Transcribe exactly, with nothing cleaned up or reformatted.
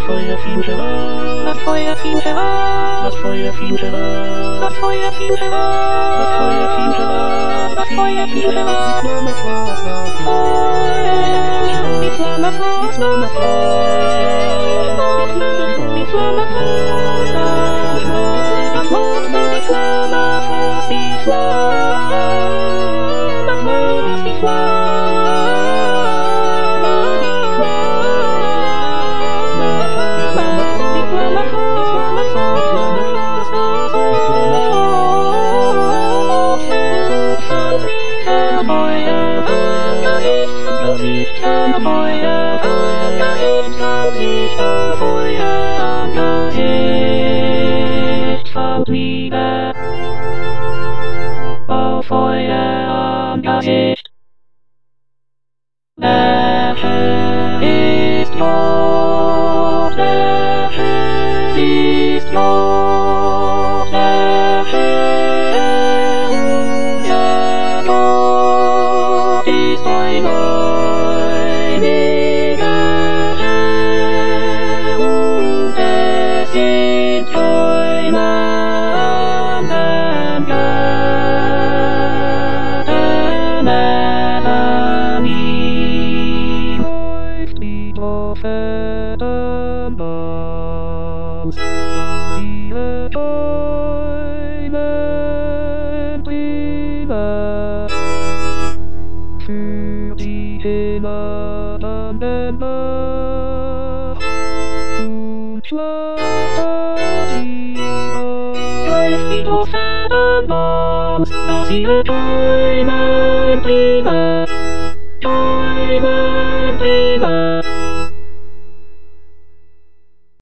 Feuerfienchen, das Feuerfienchen, das Feuerfienchen, das Feuerfienchen, das Feuerfienchen, das Feuerfienchen, die Flamme Frost nach Feuer, die Flamme Frost nach Feuer, die Flamme Frost nach Feuer, das Monster, die Flamme Frost, die Flamme Frost, die Flamme, die Flamme, die Flamme Frost, Flamme Frost, Flamme Frost, Feuer, Feuer, das Licht am Feuer, das Licht am Licht am Feuer, das Licht am Liebe, oh Feuer am Gesicht. Der Herr ist Gott, der Herr ist Gott, der Herr, unser Gott ist ein ewiger Herr, und es sind keine anderen Götter neben ihm. Läuft die Prophetenbands, ihre Bäume drüber, für die hinabenden Nacht und schlachtert die läuft die Prophetenbands, dass ihre Bäume drüber, Bäume drüber.